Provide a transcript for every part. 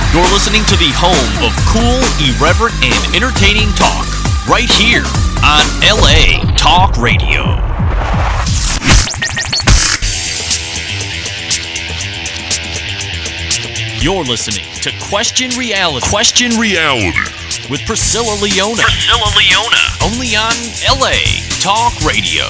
You're listening to the home of cool, irreverent, and entertaining talk, right here on LA Talk Radio. You're listening to Question Reality. Question Reality with Priscilla Leona. Priscilla Leona. Only on LA Talk Radio.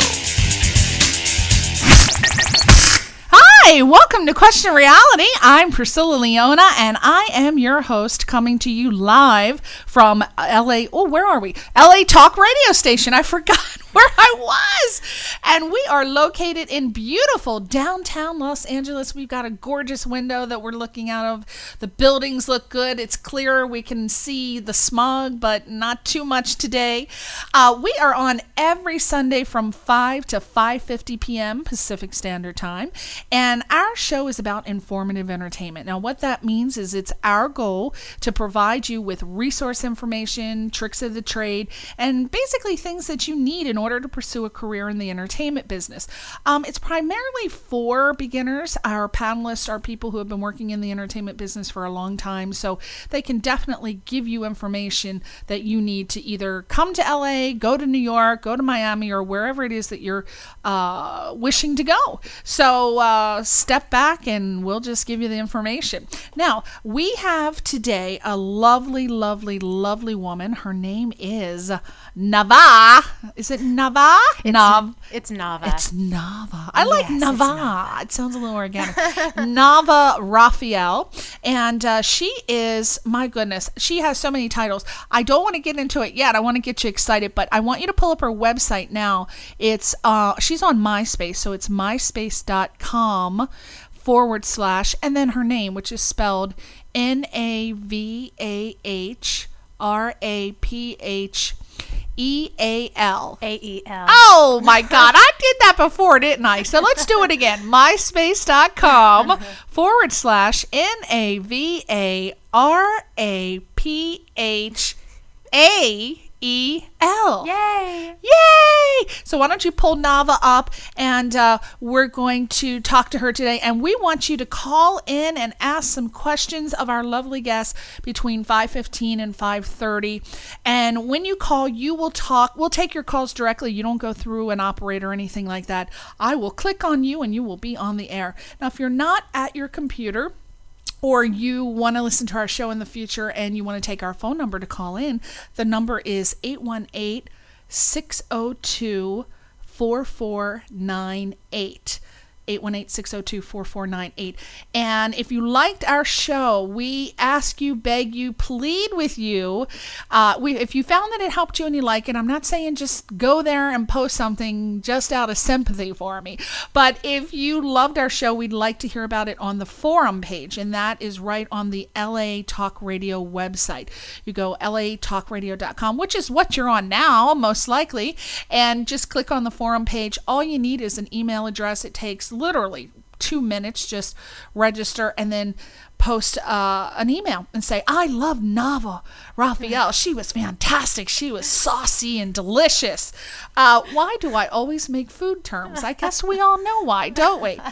Hi, welcome to Question Reality. I'm Priscilla Leona, and I am your host, coming to you live from LA. Oh, where are we? LA Talk Radio Station. I forgot where I was. And we are located in beautiful downtown Los Angeles. We've got a gorgeous window that we're looking out of. The buildings look good. It's clear. We can see the smog, but not too much today. We are on every Sunday from 5 to 5:50 p.m. Pacific Standard Time. And our show is about informative entertainment. Now, what that means is it's our goal to provide you with resource information, tricks of the trade, and basically things that you need in order to pursue a career in the entertainment business. It's primarily for beginners. Our panelists are people who have been working in the entertainment business for a long time, so they can definitely give you information that you need to either come to LA, go to New York, go to Miami, or wherever it is that you're wishing to go. So step back and we'll just give you the information. Now, we have today a lovely, lovely, lovely woman. Her name is Nava. Is it Nava? It's Nava. It's Nava. I like Nava. It sounds a little organic. Nava Raphael. And she is, my goodness, she has so many titles. I don't want to get into it yet. I want to get you excited, but I want you to pull up her website now. It's she's on MySpace, so it's myspace.com/ and then her name, which is spelled NAVAHRAPHEAL. AEL. Oh my God, I did that before, didn't I? So let's do it again. MySpace.com/ NAVARAPHAEL. Yay! Yay! So why don't you pull Nava up, and we're going to talk to her today, and we want you to call in and ask some questions of our lovely guests between 5:15 and 5:30. And when you call, you will talk. We'll take your calls directly. You don't go through an operator or anything like that. I will click on you, and you will be on the air. Now, if you're not at your computer, or you want to listen to our show in the future and you want to take our phone number to call in, the number is 818-602-4498. 818-602-4498. And if you liked our show, we ask you, beg you, plead with you. If you found that it helped you and you like it, I'm not saying just go there and post something just out of sympathy for me. But if you loved our show, we'd like to hear about it on the forum page. And that is right on the LA Talk Radio website. You go latalkradio.com, which is what you're on now, most likely. And just click on the forum page. All you need is an email address. It takes literally 2 minutes. Just register and then post an email and say, I love Nava Raphael. She was fantastic. She was saucy and delicious. Why do I always make food terms? I guess we all know why, don't we?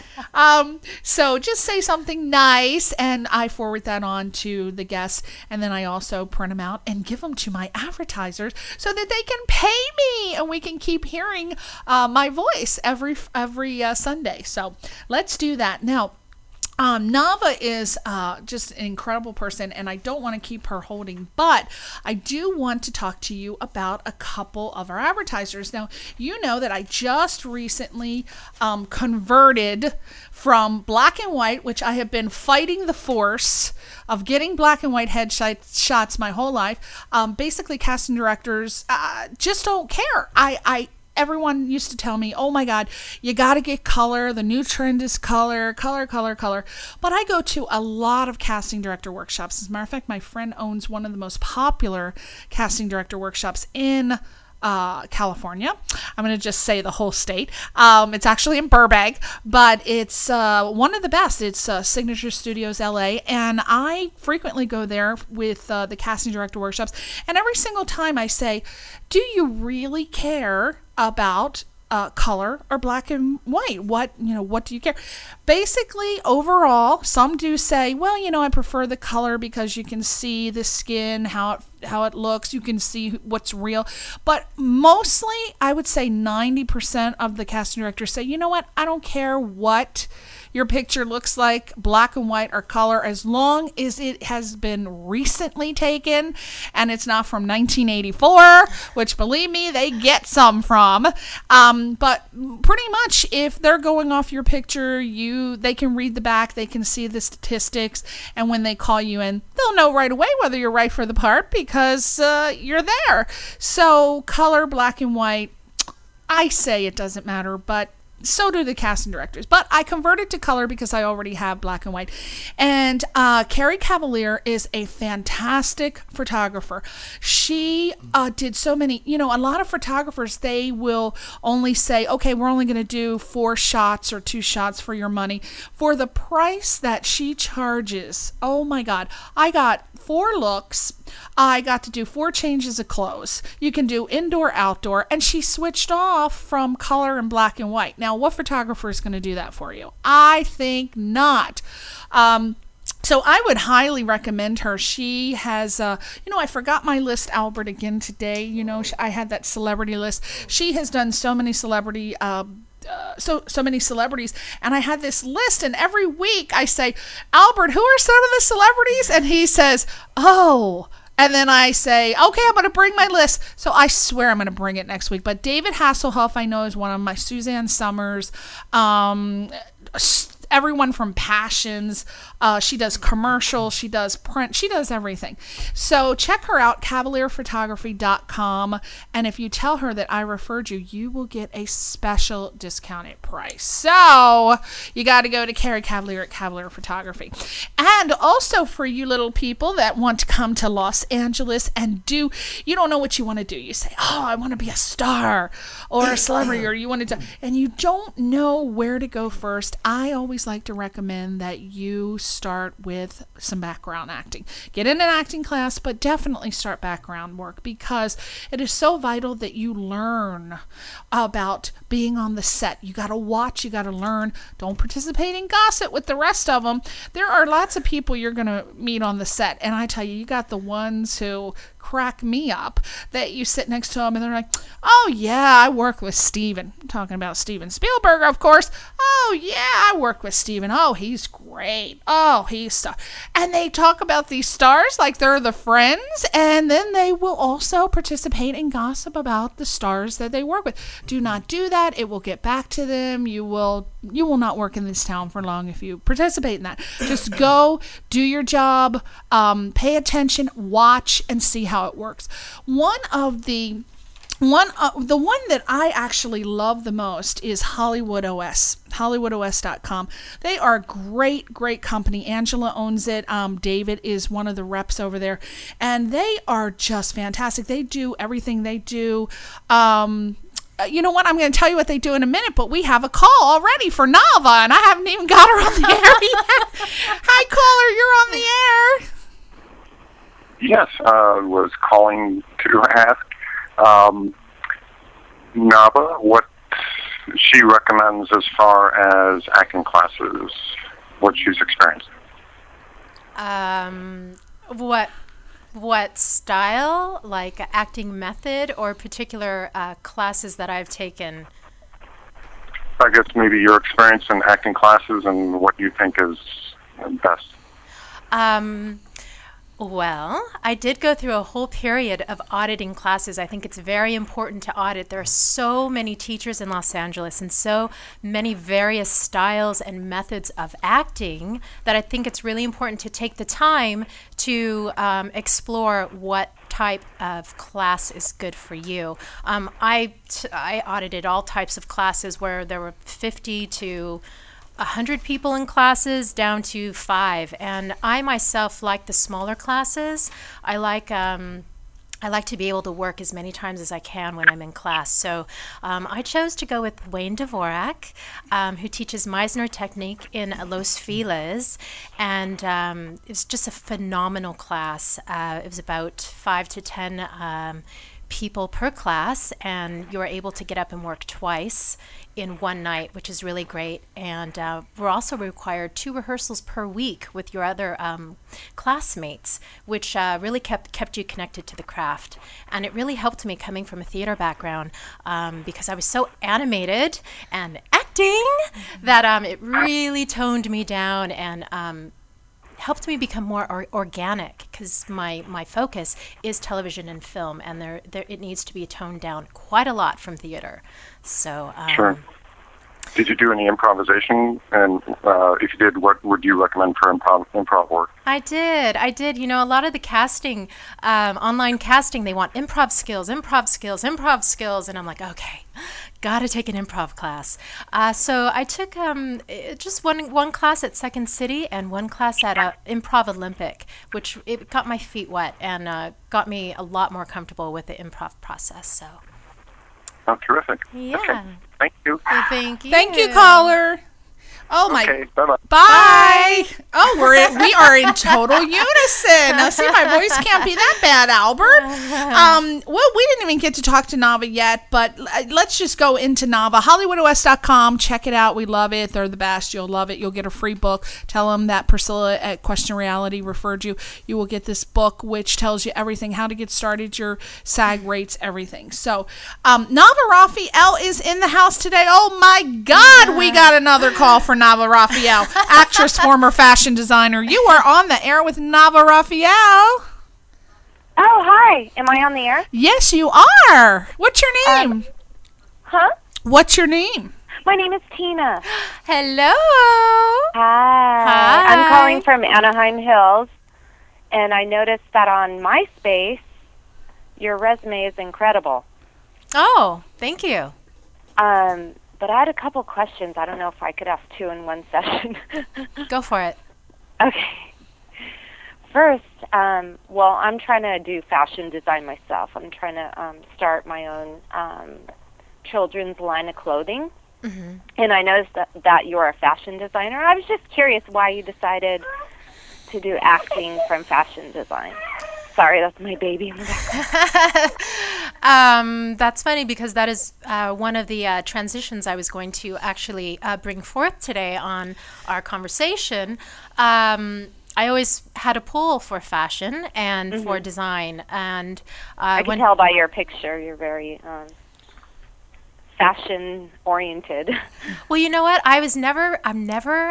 So just say something nice, and I forward that on to the guests, and then I also print them out and give them to my advertisers so that they can pay me, and we can keep hearing my voice every Sunday. So let's do that. Now, Nava is just an incredible person, and I don't want to keep her holding, but I do want to talk to you about a couple of our advertisers. Now, you know that I just recently converted from black and white, which I have been fighting the force of getting black and white headshots my whole life. Basically, casting directors just don't care. Everyone used to tell me, oh my God, you got to get color. The new trend is color. But I go to a lot of casting director workshops. As a matter of fact, my friend owns one of the most popular casting director workshops in California. I'm going to just say the whole state. It's actually in Burbank, but it's one of the best. It's Signature Studios LA, and I frequently go there with the casting director workshops. And every single time I say, do you really care about color or black and white? What do you care? Basically, overall, some do say, well, I prefer the color because you can see the skin, how it looks, you can see what's real. But mostly, I would say 90% of the casting directors say, you know what, I don't care what your picture looks like, black and white or color, as long as it has been recently taken and it's not from 1984, which, believe me, they get some from. But pretty much, if they're going off your picture, they can read the back, they can see the statistics, and when they call you in, they'll know right away whether you're right for the part because you're there. So color, black and white, I say it doesn't matter, but so do the casting directors. But I converted to color because I already have black and white. And Carrie Cavalier is a fantastic photographer. She did so many, a lot of photographers, they will only say, okay, we're only going to do 4 shots or 2 shots for your money. For the price that she charges, oh my God, I got 4 looks. I got to do 4 changes of clothes. You can do indoor, outdoor, and she switched off from color and black and white. Now, what photographer is going to do that for you? I think not. So I would highly recommend her. She has, I forgot my list, Albert, again today. I had that celebrity list. She has done so many celebrity so many celebrities, and I had this list, and every week I say, Albert, who are some of the celebrities? And he says, oh. And then I say, okay, I'm going to bring my list. So I swear I'm going to bring it next week. But David Hasselhoff, I know, is one of my, Suzanne Summers, everyone from Passions. She does commercials, she does print, she does everything. So check her out, cavalierphotography.com. And if you tell her that I referred you, you will get a special discounted price. So you got to go to Carrie Cavalier at Cavalier Photography. And also for you little people that want to come to Los Angeles and you don't know what you want to do. You say, oh, I want to be a star or a celebrity, or you want to, and you don't know where to go first. I always like to recommend that you start with some background acting. Get in an acting class, but definitely start background work because it is so vital that you learn about being on the set. You got to watch, you got to learn. Don't participate in gossip with the rest of them. There are lots of people you're going to meet on the set, and I tell you, you got the ones who crack me up that you sit next to them and they're like, oh yeah, I work with Steven. I'm talking about Steven Spielberg, of course. Oh yeah, I work with Steven. Oh, he's great. Oh, he's star. And they talk about these stars like they're the friends, and then they will also participate in gossip about the stars that they work with. Do not do that. It will get back to them. You will not work in this town for long if you participate in that. Just go, do your job, pay attention, watch, and see how it works. The one that I actually love the most is Hollywood OS, HollywoodOS.com. They are a great company. Angela owns it. David is one of the reps over there, and they are just fantastic. They do everything they do. You know what? I'm going to tell you what they do in a minute, but we have a call already for Nava, and I haven't even got her on the air yet. Hi, caller. You're on the air. Yes, was calling to ask Nava what she recommends as far as acting classes, what she's experienced. What style, like acting method, or particular classes that I've taken? I guess maybe your experience in acting classes and what you think is best. Well, I did go through a whole period of auditing classes. I think it's very important to audit. There are so many teachers in Los Angeles and so many various styles and methods of acting that I think it's really important to take the time to explore what type of class is good for you. I audited all types of classes where there were 50 to 100 people in classes down to 5, and I myself like the smaller classes. I like to be able to work as many times as I can when I'm in class. So I chose to go with Wayne Dvorak, who teaches Meisner technique in Los Feliz, and it was just a phenomenal class. It was about 5 to 10 people per class, and you're able to get up and work twice in one night, which is really great. And we're also required 2 rehearsals per week with your other classmates, which really kept you connected to the craft. And it really helped me coming from a theater background, because I was so animated and acting that it really toned me down and helped me become more organic, because my focus is television and film, and there it needs to be toned down quite a lot from theater. So sure. Did you do any improvisation? And if you did, what would you recommend for improv work? I did. A lot of the casting, online casting, they want improv skills, and I'm like, okay, got to take an improv class. So I took just one class at Second City and one class at Improv Olympic, which it got my feet wet and got me a lot more comfortable with the improv process. So. Oh, terrific. Yeah. Okay. Thank you. Well, thank you. Thank you, caller. Oh my. Okay. Bye-bye. Bye. Oh, we are in total unison. Now, see, my voice can't be that bad, Albert. Well, we didn't even get to talk to Nava yet, but let's just go into Nava. HollywoodOS.com. Check it out. We love it. They're the best. You'll love it. You'll get a free book. Tell them that Priscilla at Question Reality referred you. You will get this book, which tells you everything, how to get started, your SAG rates, everything. So, Nava Raphael is in the house today. Oh my God, we got another call for Nava Raphael, actress, former fashion designer. You are on the air with Nava Raphael. Oh, hi. Am I on the air? Yes, you are. What's your name? Huh? What's your name? My name is Tina. Hello. Hi. I'm calling from Anaheim Hills, and I noticed that on MySpace, your resume is incredible. Oh, thank you. But I had a couple questions. I don't know if I could ask 2 in one session. Go for it. Okay. First, well, I'm trying to do fashion design myself. I'm trying to start my own children's line of clothing. Mm-hmm. And I noticed that you're a fashion designer. I was just curious why you decided to do acting from fashion design. Sorry, that's my baby in the background. That's funny, because that is one of the transitions I was going to actually bring forth today on our conversation. I always had a pull for fashion and for design, and I can tell by your picture you're very fashion oriented. Well, you know what? I'm never.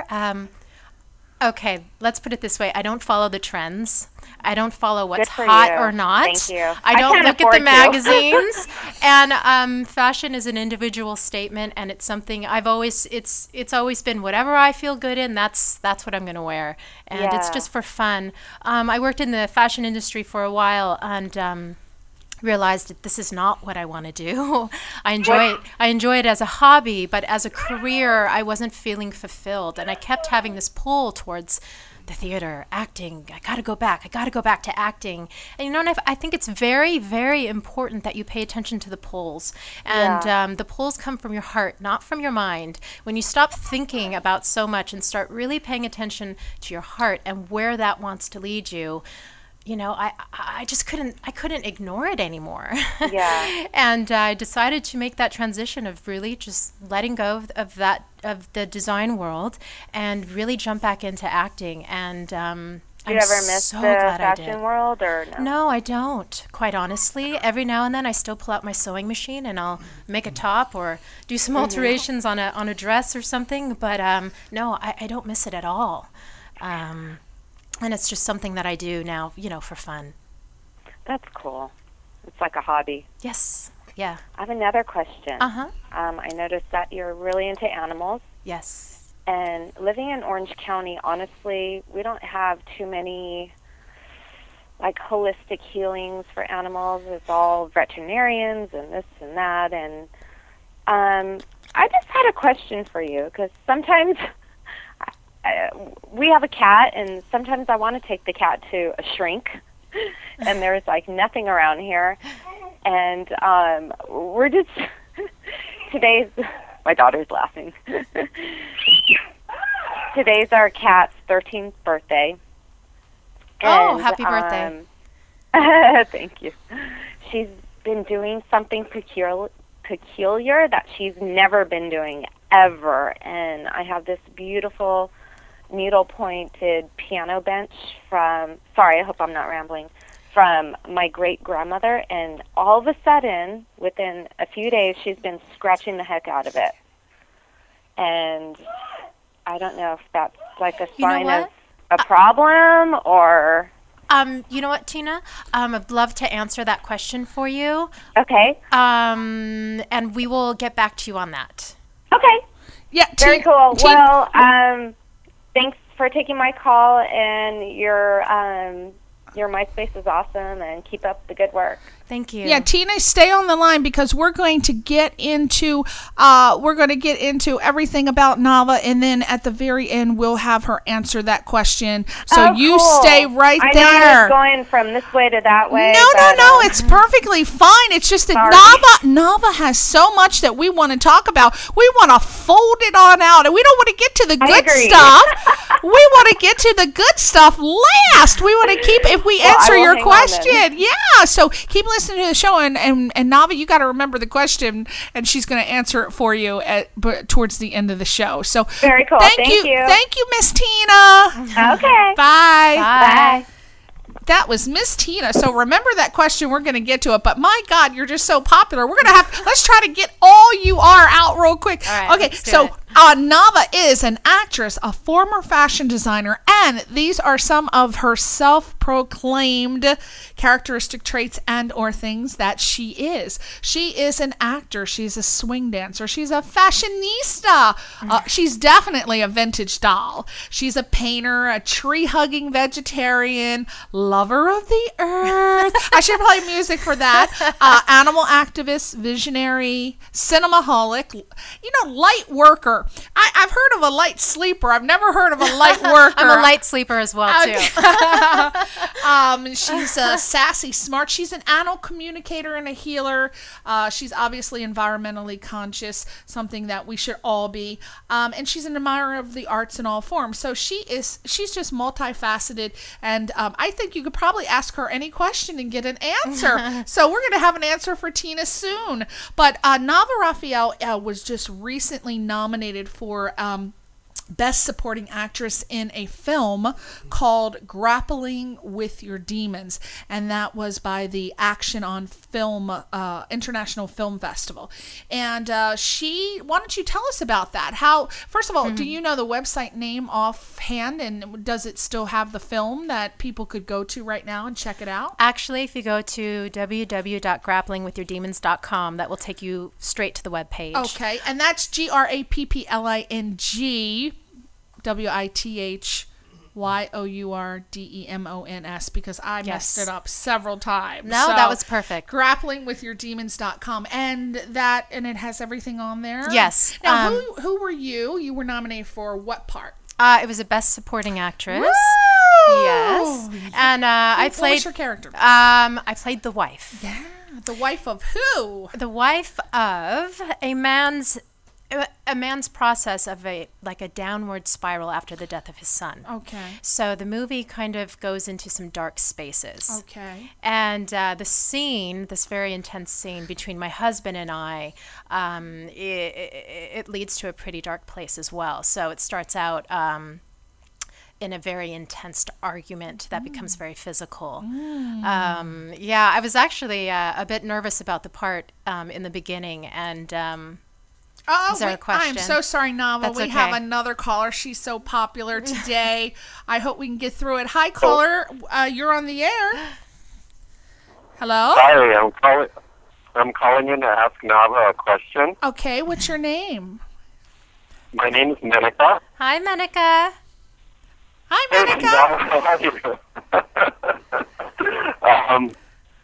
Okay, let's put it this way. I don't follow the trends. I don't follow what's hot or not. Thank you. I don't look at the magazines. And fashion is an individual statement, and it's something it's always been whatever I feel good in, that's what I'm going to wear. And it's just for fun. I worked in the fashion industry for a while, and realized that this is not what I want to do. I enjoy it as a hobby, but as a career, I wasn't feeling fulfilled, and I kept having this pull towards the theater, acting. I got to go back to acting. And I think it's very, very important that you pay attention to the pulls. And the pulls come from your heart, not from your mind. When you stop thinking about so much and start really paying attention to your heart and where that wants to lead you, I just couldn't ignore it anymore. Yeah. And I decided to make that transition of really just letting go of the design world and really jump back into acting. And do you ever miss the fashion world, or no? No, I don't, quite honestly. Every now and then I still pull out my sewing machine and I'll make a top or do some alterations on a dress or something. But no, I don't miss it at all. And it's just something that I do now, for fun. That's cool. It's like a hobby. Yes. Yeah. I have another question. Uh-huh. I noticed that you're really into animals. Yes. And living in Orange County, honestly, we don't have too many, holistic healings for animals. It's all veterinarians and this and that. And I just had a question for you, because sometimes we have a cat, and sometimes I want to take the cat to a shrink, and there's nothing around here, and we're just today's my daughter's laughing. Today's our cat's 13th birthday. Oh, happy birthday! Thank you. She's been doing something peculiar that she's never been doing ever. And I have this beautiful needle-pointed piano bench I hope I'm not rambling, from my great-grandmother, and all of a sudden, within a few days, she's been scratching the heck out of it. And I don't know if that's like a sign of a problem or... You know what, Tina? I'd love to answer that question for you. Okay. And we will get back to you on that. Okay. Yeah. Very cool. Well, thanks for taking my call, and your MySpace is awesome, and keep up the good work. Thank you. Yeah, Tina, stay on the line because we're going to get into everything about Nava, and then at the very end we'll have her answer that question. So you stay right there. I know I was going from this way to that way. No, it's perfectly fine. It's just that Nava has so much that we want to talk about. We want to fold it on out, and we don't want to get to the good stuff. We want to get to the good stuff last. We want to keep, if we answer your question. Yeah, so keep listening to the show, and Nava, you got to remember the question, and she's going to answer it for you towards the end of the show. So very cool. Thank you, Miss Tina. Okay. Bye. That was Miss Tina. So remember that question. We're going to get to it. But my God, you're just so popular. Let's try to get all you are out real quick. All right, okay, so Nava is an actress, a former fashion designer, and these are some of her self-proclaimed characteristic traits and or things that she is. She is an actor. She's a swing dancer. She's a fashionista. She's definitely a vintage doll. She's a painter, a tree-hugging vegetarian, lover of the earth. I should play music for that. Animal activist, visionary, cinemaholic, light worker. I've heard of a light sleeper. I've never heard of a light worker. I'm a light sleeper as well, too. She's sassy, smart. She's an animal communicator and a healer. She's obviously environmentally conscious, something that we should all be. And she's an admirer of the arts in all forms. So she's just multifaceted. And I think you could probably ask her any question and get an answer. So we're going to have an answer for Tina soon. But Nava Raphael was just recently nominated for Best Supporting Actress in a film called Grappling with Your Demons, and that was by the Action on Film International Film Festival. And why don't you tell us about that? First of all, do you know the website name offhand, and does it still have the film that people could go to right now and check it out? Actually, if you go to www.grapplingwithyourdemons.com, that will take you straight to the webpage. Okay, and that's GRAPPLING WITHYOURDEMONS, because I messed it up several times. No, that was perfect. Grapplingwithyourdemons.com, and it has everything on there. Yes. Now, who were you? You were nominated for what part? It was a Best Supporting Actress. Woo! Yes. And I played. What was your character? I played the wife. Yeah. The wife of who? The wife of a man's process of a downward spiral after the death of his son. Okay. So the movie kind of goes into some dark spaces. Okay. And this very intense scene between my husband and I, it leads to a pretty dark place as well. So it starts out in a very intense argument that becomes very physical. I was actually a bit nervous about the part in the beginning, and is there a question? I'm so sorry, Nava. That's we have another caller. She's so popular today. I hope we can get through it. Hi, caller. You're on the air. Hello? Hi, I'm calling in to ask Nava a question. Okay, what's your name? My name is Menika. Hi, Menika. Hi, Menika. How are you?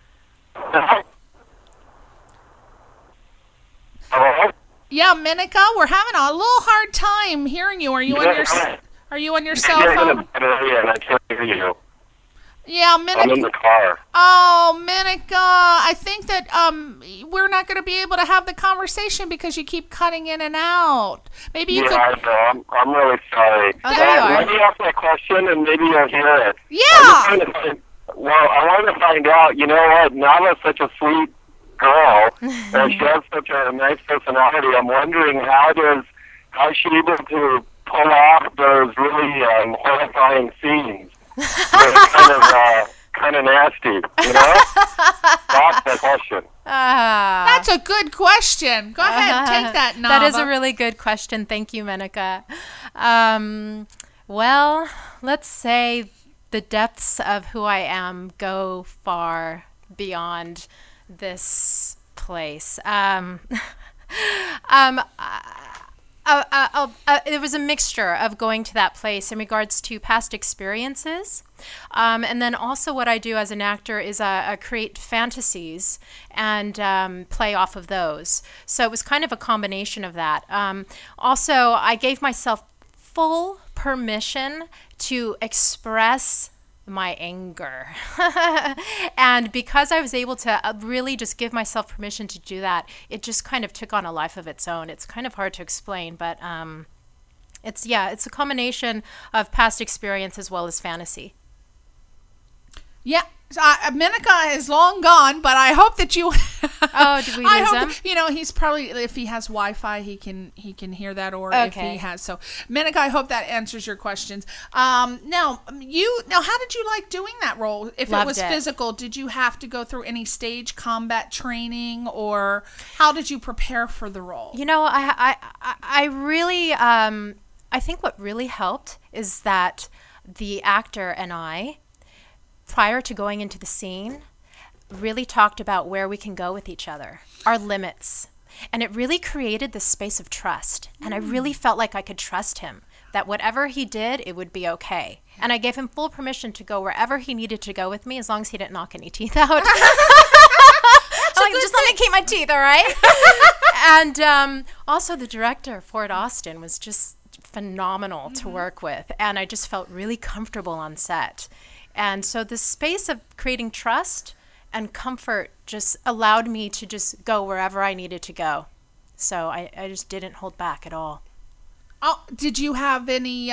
Hello? Yeah, Menika, we're having a little hard time hearing you. Are you on your cell phone? I can't hear you. Yeah, Menika. I'm in the car. Oh, Menika, I think that we're not going to be able to have the conversation because you keep cutting in and out. Maybe you could. I know. I'm really sorry. Oh, there you are. Let me ask my question, and maybe you'll hear it. Yeah. I wanted to find out. You know what? Nava's such a sweet girl, and she has such a nice personality. I'm wondering how is she able to pull off those really horrifying scenes? They're kind of nasty, you know? That's the question. That's a good question. Go ahead, take that, Nava. That is a really good question. Thank you, Menika. Well, let's say the depths of who I am go far beyond this place. It was a mixture of going to that place in regards to past experiences. And then also what I do as an actor is I create fantasies and play off of those. So it was kind of a combination of that. Also, I gave myself full permission to express my anger. And because I was able to really just give myself permission to do that, it just kind of took on a life of its own. It's kind of hard to explain, but it's a combination of past experience as well as fantasy. Yeah. Menika is long gone, but I hope that you. Oh, did we lose him? You know, he's probably, if he has Wi-Fi, he can hear that, or okay. If he has. So, Menika, I hope that answers your questions. Now, how did you like doing that role? If Loved it was it. physical, did you have to go through any stage combat training, or how did you prepare for the role? You know, I really, I think what really helped is that the actor and I, prior to going into the scene, really talked about where we can go with each other, our limits. And it really created this space of trust. And I really felt like I could trust him, that whatever he did, it would be okay. And I gave him full permission to go wherever he needed to go with me, as long as he didn't knock any teeth out. Like, just let me keep my teeth, all right? And also the director, Ford Austin, was just phenomenal to work with. And I just felt really comfortable on set. And so the space of creating trust and comfort just allowed me to just go wherever I needed to go. So I just didn't hold back at all. Oh, did you have any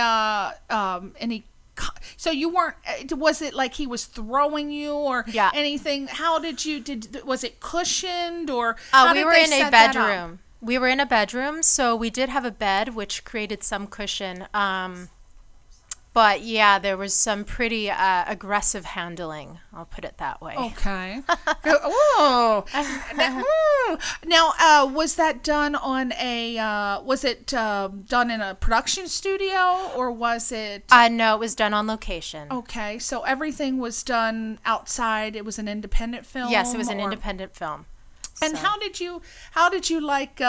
so you weren't, was it like he was throwing you or anything? How was it cushioned, or how we were in a bedroom. We were in a bedroom, so we did have a bed, which created some cushion. But yeah, there was some pretty aggressive handling. I'll put it that way. Okay. Oh. Now, was that done on done in a production studio, or was it? No, it was done on location. Okay, so everything was done outside. It was an independent film. Yes, it was an independent film. And So. how did you like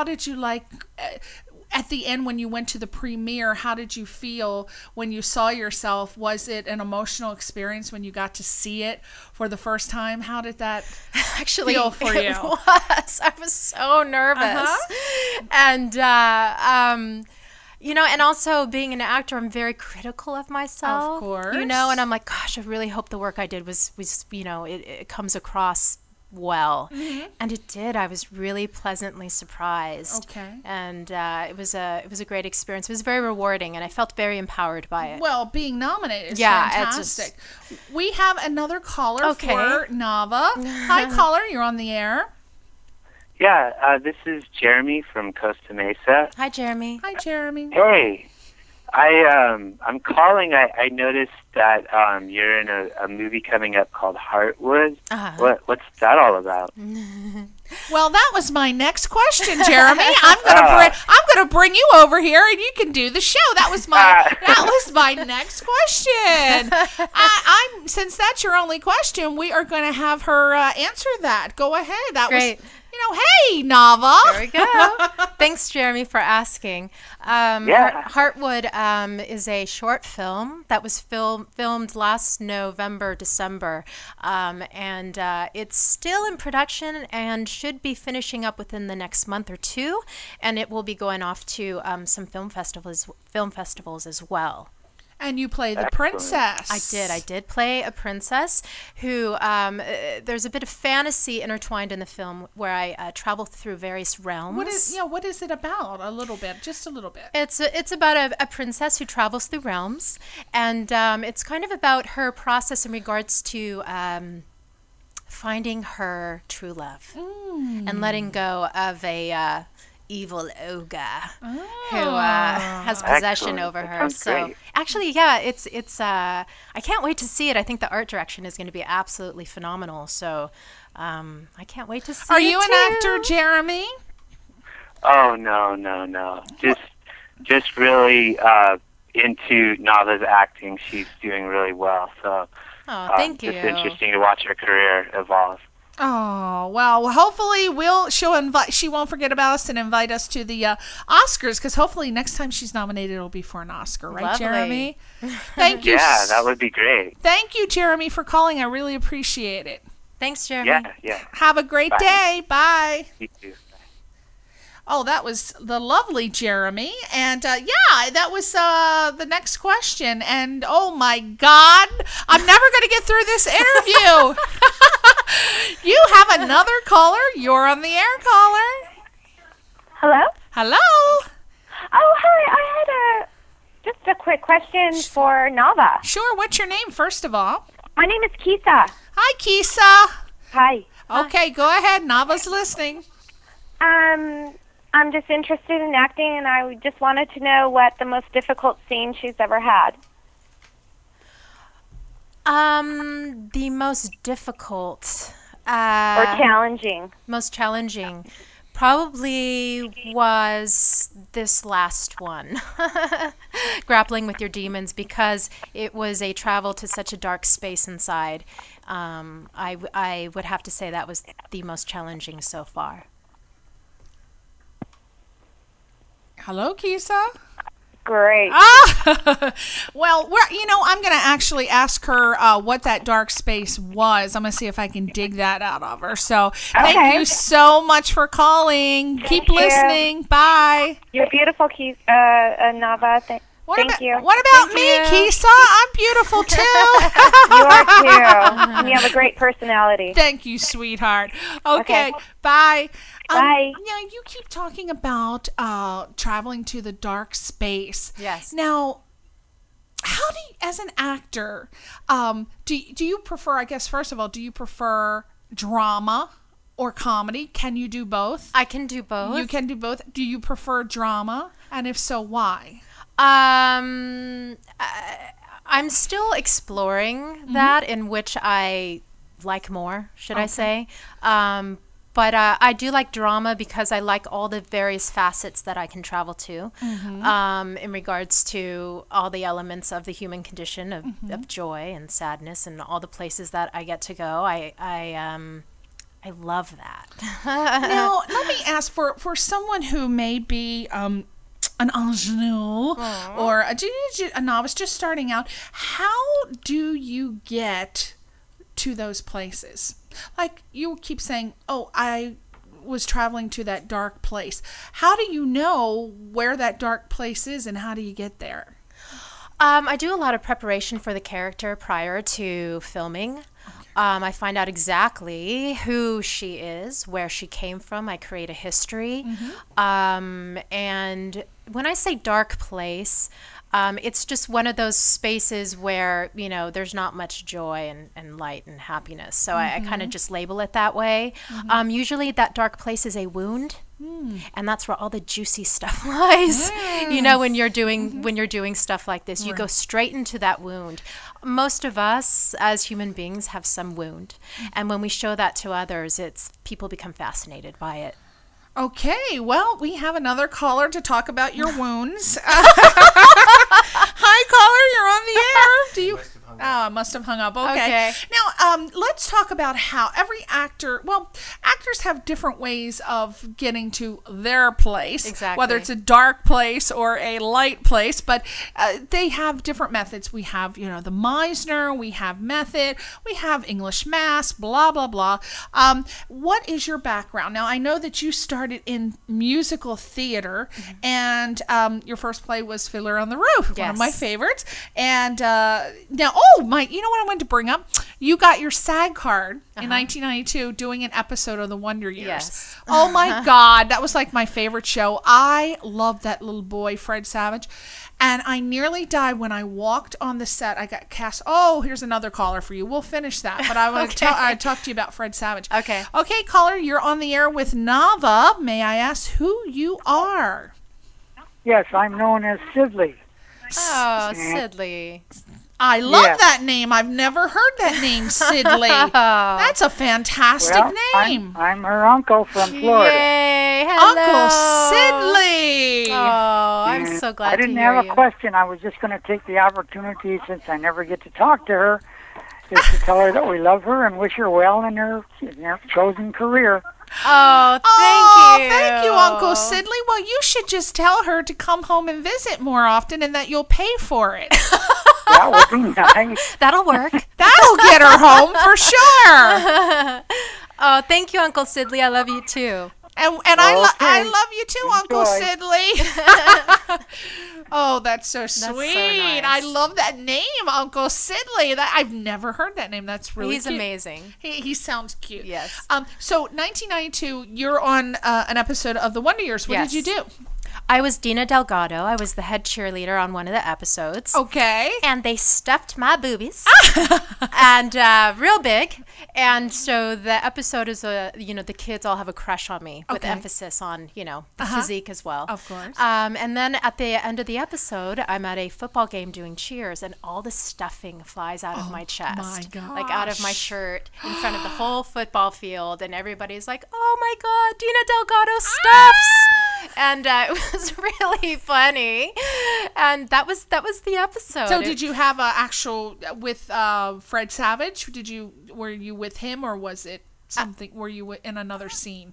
at the end, when you went to the premiere, how did you feel when you saw yourself? Was it an emotional experience when you got to see it for the first time? How did that feel for you? It was. I was so nervous. And, you know, and also being an actor, I'm very critical of myself. Of course. You know, and I'm like, gosh, I really hope the work I did was you know, it comes across well. And it did. I was really pleasantly surprised. Okay. And it was a great experience. It was very rewarding, and I felt very empowered by it. Well, being nominated is fantastic. We have another caller for Nava. Hi, caller. You're on the air. Yeah, this is Jeremy from Costa Mesa. Hi, Jeremy. Hi, Jeremy. Hey, I'm calling. I noticed that you're in a movie coming up called Heartwood. What's that all about? Well, that was my next question, Jeremy. I'm gonna bring you over here, and you can do the show. That was my next question. Since that's your only question, we are going to have her answer that. Go ahead. That Great. was. Hey, Nava. There we go. Thanks, Jeremy, for asking. Heartwood is a short film that was filmed last November, December, and it's still in production and should be finishing up within the next month or two, and it will be going off to some film festivals as well. And you play the princess. I did play a princess who, there's a bit of fantasy intertwined in the film where I travel through various realms. What is it about? Just a little bit. It's about a princess who travels through realms, and it's kind of about her process in regards to finding her true love and letting go of a evil ogre who has possession over her. So great. actually, yeah, it's I can't wait to see it. I think the art direction is going to be absolutely phenomenal. So I can't wait to see it. Are you an actor, Jeremy? Oh, no. Just really into Nava's acting. She's doing really well. So thank you. It's interesting to watch her career evolve. Oh, well, hopefully she won't forget about us and invite us to the Oscars, because hopefully next time she's nominated it'll be for an Oscar, right, Lovely. Jeremy? Thank you. Yeah, that would be great. Thank you, Jeremy, for calling. I really appreciate it. Thanks, Jeremy. Yeah. Have a great day. Bye. You too. Oh, that was the lovely Jeremy. And that was the next question. And oh my God, I'm never going to get through this interview. You have another caller. You're on the air, caller. Hello? Hello. Oh, hi. I had just a quick question for Nava. Sure. What's your name, first of all? My name is Kisa. Hi, Kisa. Hi. Okay, go ahead. Nava's listening. I'm just interested in acting, and I just wanted to know what the most difficult scene she's ever had. The most difficult Or challenging. most challenging probably was this last one, grappling with your demons, because it was a travel to such a dark space inside. I would have to say that was the most challenging so far. Hello, Kisa. Great. Well, I'm going to actually ask her what that dark space was. I'm going to see if I can dig that out of her. So thank you so much for calling. Keep listening. Bye. You're beautiful, Nava. Thank you. What about me, Kisa? I'm beautiful too. You are too. And you have a great personality. Thank you, sweetheart. Okay. Bye. Bye. You keep talking about traveling to the dark space. Yes. Now, how do you, as an actor, do you prefer, I guess, first of all, do you prefer drama or comedy? Can you do both? I can do both. You can do both. Do you prefer drama? And if so, why? I'm still exploring that, in which I like more, should I say. But I do like drama because I like all the various facets that I can travel to in regards to all the elements of the human condition of joy and sadness and all the places that I get to go. I love that. Now, let me ask, for someone who may be an ingenue or a novice just starting out, how do you get to those places? Like you keep saying, oh, I was traveling to that dark place. How do you know where that dark place is, and how do you get there? I do a lot of preparation for the character prior to filming. I find out exactly who she is, where she came from. I create a history. And when I say dark place, it's just one of those spaces where, there's not much joy and light and happiness. So I kind of just label it that way. Usually that dark place is a wound. And that's where all the juicy stuff lies. When you're doing stuff like this, you go straight into that wound. Most of us as human beings have some wound. And when we show that to others, people become fascinated by it. Okay, well, we have another caller to talk about your wounds. Hi, caller, you're on the air. Do you? I must have hung up. Okay. Now, let's talk about how every actors have different ways of getting to their place. Exactly. Whether it's a dark place or a light place, but they have different methods. We have, the Meisner, we have method, we have English mass, blah, blah, blah. What is your background? Now, I know that you started in musical theater, and your first play was Fiddler on the Roof, one of my favorites. And now, you know what I wanted to bring up? You got your SAG card in 1992 doing an episode of The Wonder Years. Yes. Oh my God, that was like my favorite show. I loved that little boy, Fred Savage. And I nearly died when I walked on the set. I got cast. Oh, here's another caller for you. We'll finish that. But I will talk to you about Fred Savage. Okay. Okay, caller, you're on the air with Nava. May I ask who you are? Yes, I'm known as Sidley. Oh, Sidley. I love that name. I've never heard that name, Sidley. That's a fantastic name. I'm her uncle from Florida. Yay, hello. Uncle Sidley. Oh, I'm so glad to hear you. I didn't have a question. I was just going to take the opportunity, since I never get to talk to her, is to tell her that we love her and wish her well in her chosen career. Oh, thank you, Uncle Sidley. Well, you should just tell her to come home and visit more often and that you'll pay for it. That would be nice. That'll work. That'll get her home for sure. Oh, thank you, Uncle Sidley. I love you too. And I love you too, Uncle Sidley. Oh, that's so sweet. So nice. I love that name, Uncle Sidley. I've never heard that name. That's really He's cute. amazing. He sounds cute. Yes. So 1992, you're on an episode of The Wonder Years. What did you do? I was Dina Delgado. I was the head cheerleader on one of the episodes. Okay. And they stuffed my boobies, and real big. And so the episode is the kids all have a crush on me with emphasis on, the physique as well. Of course. And then at the end of the episode, I'm at a football game doing cheers, and all the stuffing flies out of my chest, my gosh. like out of my shirt, in front of the whole football field, and everybody's like, "Oh my God, Dina Delgado stuffs!" And it was really funny, and that was the episode. So did you have a actual with Fred Savage? Were you with him, or was it something? Were you in another scene?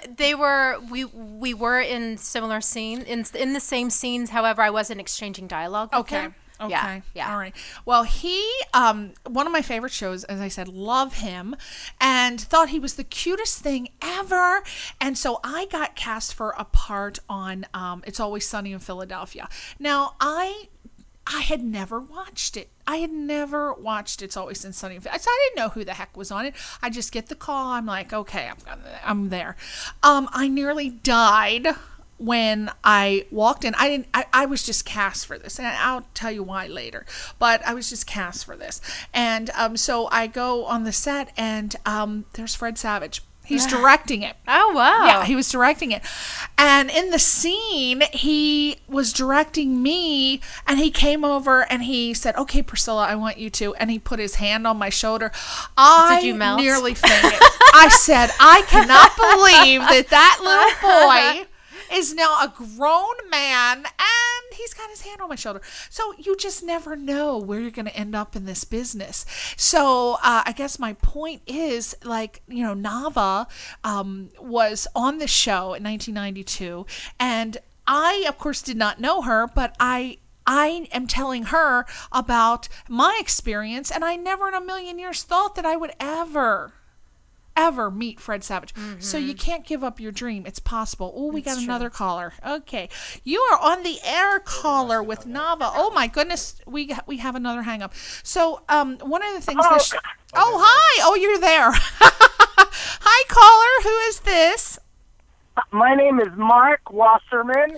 We were in similar scene in the same scenes. However, I wasn't exchanging dialogue with him. Okay. Yeah. All right. Well, he, one of my favorite shows, as I said, love him, and thought he was the cutest thing ever. And so I got cast for a part on It's Always Sunny in Philadelphia. Now, I had never watched it. I had never watched It's Always Sunny in Philadelphia. So I didn't know who the heck was on it. I just get the call. I'm like, okay, I'm there. I nearly died when I walked in. I was just cast for this, and I'll tell you why later, but I was just cast for this. And so I go on the set, and there's Fred Savage. He's directing it. Oh, wow. Yeah, he was directing it. And in the scene, he was directing me, and he came over and he said, "Okay, Priscilla, I want you to," and he put his hand on my shoulder. Did you melt? Nearly fainted. I said, I cannot believe that little boy is now a grown man, and he's got his hand on my shoulder. So you just never know where you're going to end up in this business. So I guess my point is, Nava was on the show in 1992, and I, of course, did not know her, but I am telling her about my experience, and I never in a million years thought that I would ever meet Fred Savage. Mm-hmm. So you can't give up your dream. It's possible. Oh, we got another caller. Okay. You are on the air, caller, with Nava. Oh my goodness. We have another hang up. So one of the things hi. Oh, you're there. Hi, caller. Who is this? My name is Mark Wasserman.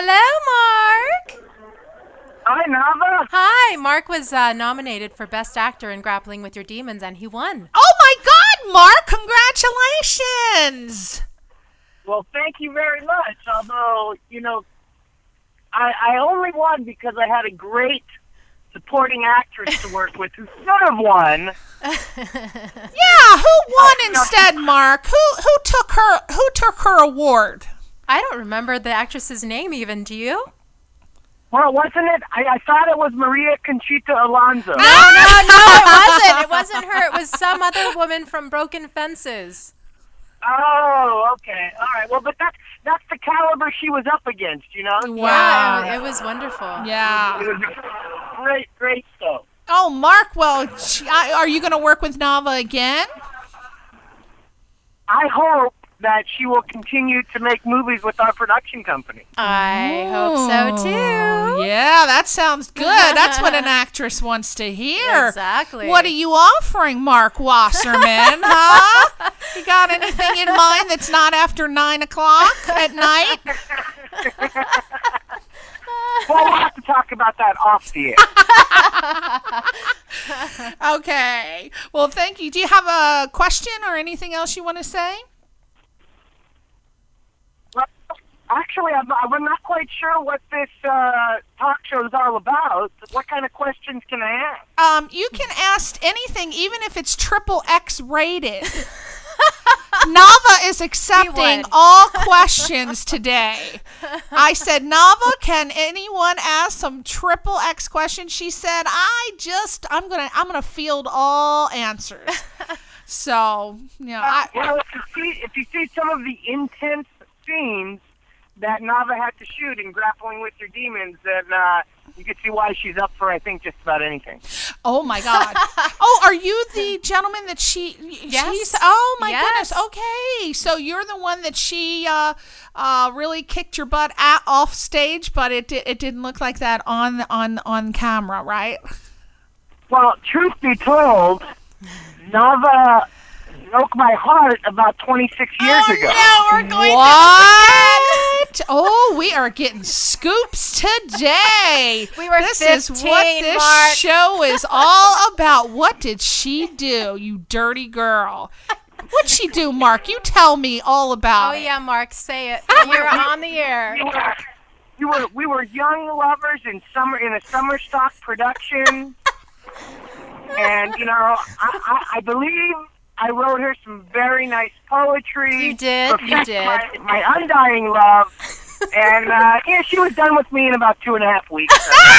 Hello, Mark. Hi, Nava. Hi. Mark was nominated for Best Actor in Grappling with Your Demons, and he won. Oh my God, Mark! Congratulations. Well, thank you very much. Although, I only won because I had a great supporting actress to work with who should have won. Yeah, who won instead, Mark? Who took her award? I don't remember the actress's name even. Do you? Well, wasn't it? I thought it was Maria Conchita Alonso. No, it wasn't. It wasn't her. It was some other woman from Broken Fences. Oh, okay. All right. Well, but that's the caliber she was up against, Wow. Yeah, it was wonderful. Yeah. It was great stuff. Oh, Mark, well, are you going to work with Nava again? I hope that she will continue to make movies with our production company. I hope so too. Yeah, that sounds good. That's what an actress wants to hear. Exactly. What are you offering, Mark Wasserman? Huh? You got anything in mind that's not after 9 o'clock at night? Well, we'll have to talk about that off the air. Okay. Well, thank you. Do you have a question or anything else you want to say? Well, actually, I'm not quite sure what this talk show is all about. What kind of questions can I ask? You can ask anything, even if it's XXX rated. Nava is accepting all questions today. I said, Nava, can anyone ask some XXX questions? She said, I'm gonna field all answers. So, well, if you see some of the intense scenes that Nava had to shoot in Grappling with Your Demons, then you can see why she's up for, I think, just about anything. Oh, my God. Oh, are you the gentleman that Yes. Oh, my goodness. Okay. So you're the one that she really kicked your butt off stage, but it didn't look like that on camera, right? Well, truth be told, Nava broke my heart about 26 years ago. No, we're going what? Oh, we are getting scoops today. This is what this show is all about. What did she do, you dirty girl? What'd she do, Mark? You tell me all about it. Oh, yeah, Mark, say it. You're on the air. We were young lovers in a summer stock production. And, I believe I wrote her some very nice poetry. You did. My undying love. And, she was done with me in about 2.5 weeks.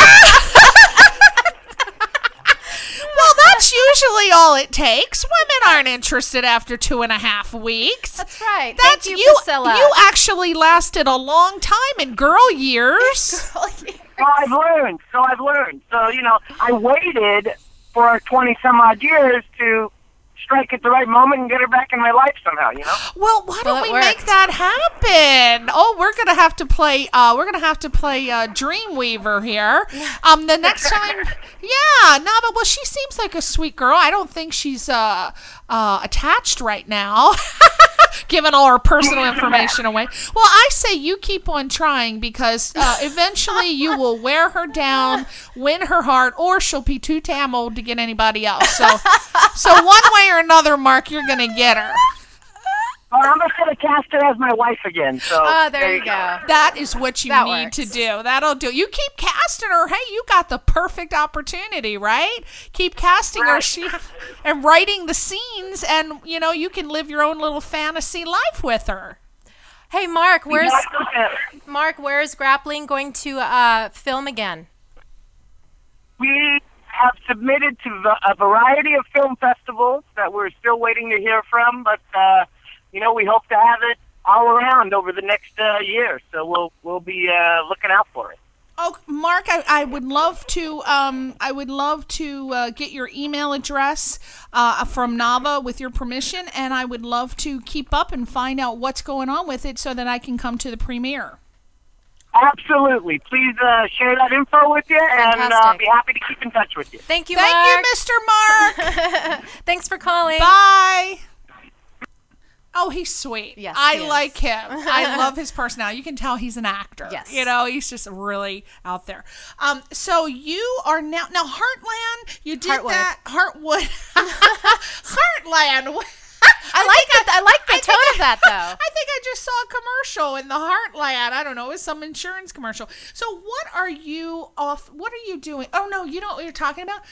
Well, that's usually all it takes. Women aren't interested after 2.5 weeks. That's right. Thank you, Priscilla. You actually lasted a long time in girl years. So I've learned. So, I waited for 20-some-odd years to strike at the right moment and get her back in my life somehow, Well, why don't we make that happen? Oh, we're gonna have to play. Dreamweaver here. The next time, Nava. Well, she seems like a sweet girl. I don't think she's attached right now. Giving all her personal information away. Well, I say you keep on trying because eventually you will wear her down, win her heart, or she'll be too damn old to get anybody else. So one way or another, Mark, you're going to get her. Well, I'm just going to cast her as my wife again. So there you go. That is what you need to do. That'll do. You keep casting her. Hey, you got the perfect opportunity, right? Keep casting her and writing the scenes, and you can live your own little fantasy life with her. Hey, Mark, where's Grappling going to film again? We have submitted to a variety of film festivals that we're still waiting to hear from, but we hope to have it all around over the next year, so we'll be looking out for it. Oh, Mark, I would love to. Get your email address from Nava with your permission, and I would love to keep up and find out what's going on with it so that I can come to the premiere. Absolutely. Please share that info with you, and I'll be happy to keep in touch with you. Thank you, Mark. Thank you, Mr. Mark. Thanks for calling. Bye. Oh, he's sweet. Yes, I like him. I love his personality. You can tell he's an actor. Yes. He's just really out there. So you are now Heartland, you did Heartwood. that. Heartwood. Heartland. I like the tone of that, though. I think I just saw a commercial in the Heartland. I don't know. It was some insurance commercial. So what are you doing? Oh, no, you know what you're talking about?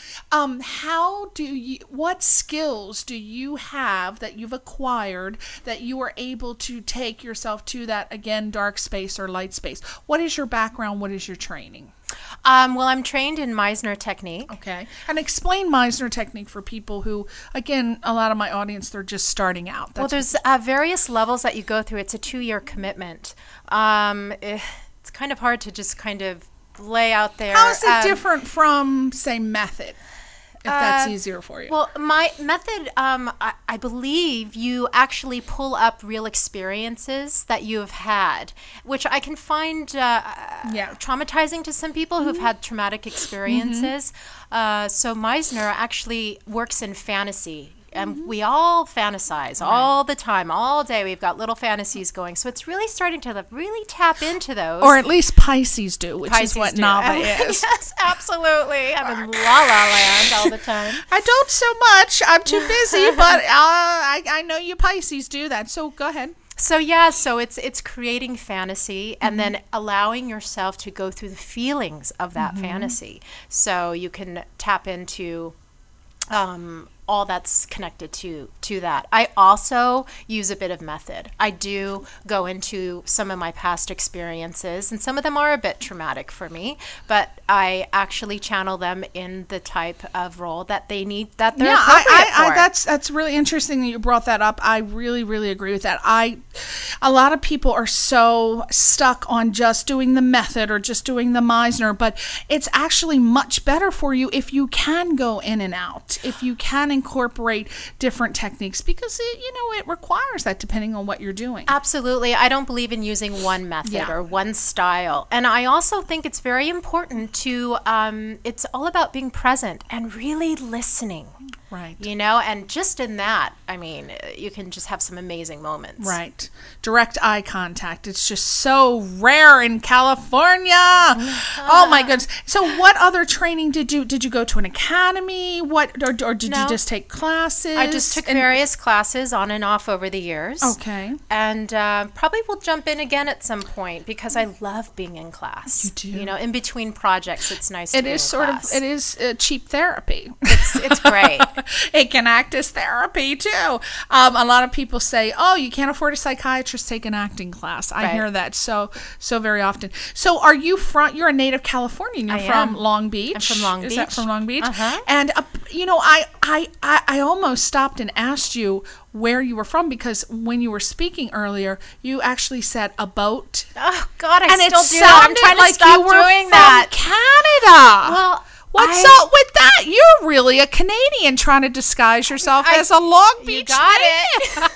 What skills do you have that you've acquired that you are able to take yourself to that, again, dark space or light space? What is your background? What is your training? Well, I'm trained in Meisner technique. Okay. And explain Meisner technique for people who, again, a lot of my audience, they're just starting out. There's various levels that you go through. It's a 2-year commitment. It's kind of hard to just kind of lay out there. How is it different from, say, method? If that's easier for you. Well, my method, I believe you actually pull up real experiences that you have had, which I can find traumatizing to some people who've had traumatic experiences. So Meisner actually works in fantasy. And we all fantasize all the time, all day. We've got little fantasies going. So it's really starting to really tap into those. Or at least Pisces do, which is what Nava is. Yes, absolutely. I'm in la la land all the time. I don't so much. I'm too busy, but I know you Pisces do that. So go ahead. So it's creating fantasy and then allowing yourself to go through the feelings of that fantasy. So you can tap into all that's connected to that. I also use a bit of method. I do go into some of my past experiences, and some of them are a bit traumatic for me, but I actually channel them in the type of role that they need, that they're appropriate for. That's really interesting that you brought that up. I really, really agree with that. A lot of people are so stuck on just doing the method or just doing the Meisner, but it's actually much better for you if you can go in and out, if you can incorporate different techniques, because it requires that depending on what you're doing. Absolutely. I don't believe in using one method or one style. And I also think it's very important to, it's all about being present and really listening. Right. And just in that, I mean, you can just have some amazing moments. Right. Direct eye contact. It's just so rare in California. Oh my goodness. So what other training did you go to an academy? Or did you just take classes? I just took various classes on and off over the years. Okay. And probably will jump in again at some point because I love being in class. You do. In between projects, it's nice to be in class. It is cheap therapy. It's great. It can act as therapy too. A lot of people say, "Oh, you can't afford a psychiatrist, take an acting class." I hear that so very often. So, are you you're a native Californian? You're from Long Beach. I'm from Long Beach. Is that from Long Beach? Uh-huh. And I almost stopped and asked you where you were from, because when you were speaking earlier, you actually said a boat. Oh God, and still do. I'm trying like to stop you were doing from that. Canada. Well, what's up with that? You're really a Canadian trying to disguise yourself as a Long Beach. You got it.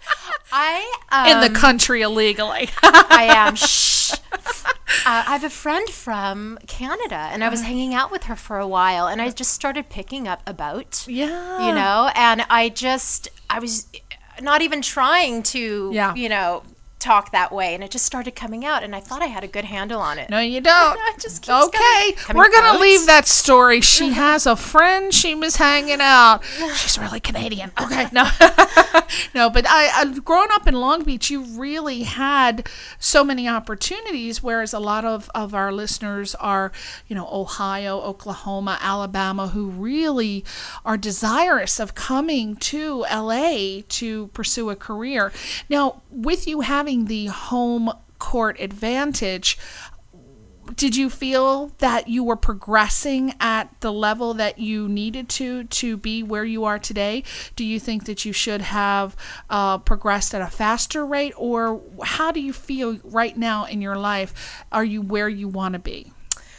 In the country illegally. I am. Shh. I have a friend from Canada, and I was hanging out with her for a while, and I just started picking up about. Yeah. And I was not even trying to, talk that way, and it just started coming out, and I thought I had a good handle on it. No, you don't. It just keeps okay, we're going to leave that story. She has a friend she was hanging out. She's really Canadian. Okay, no. No, but growing up in Long Beach, you really had so many opportunities, whereas a lot of our listeners are, Ohio, Oklahoma, Alabama, who really are desirous of coming to LA to pursue a career. Now, with you having the home court advantage, did you feel that you were progressing at the level that you needed to be where you are today? Do you think that you should have progressed at a faster rate, or how do you feel right now in your life? Are you where you want to be?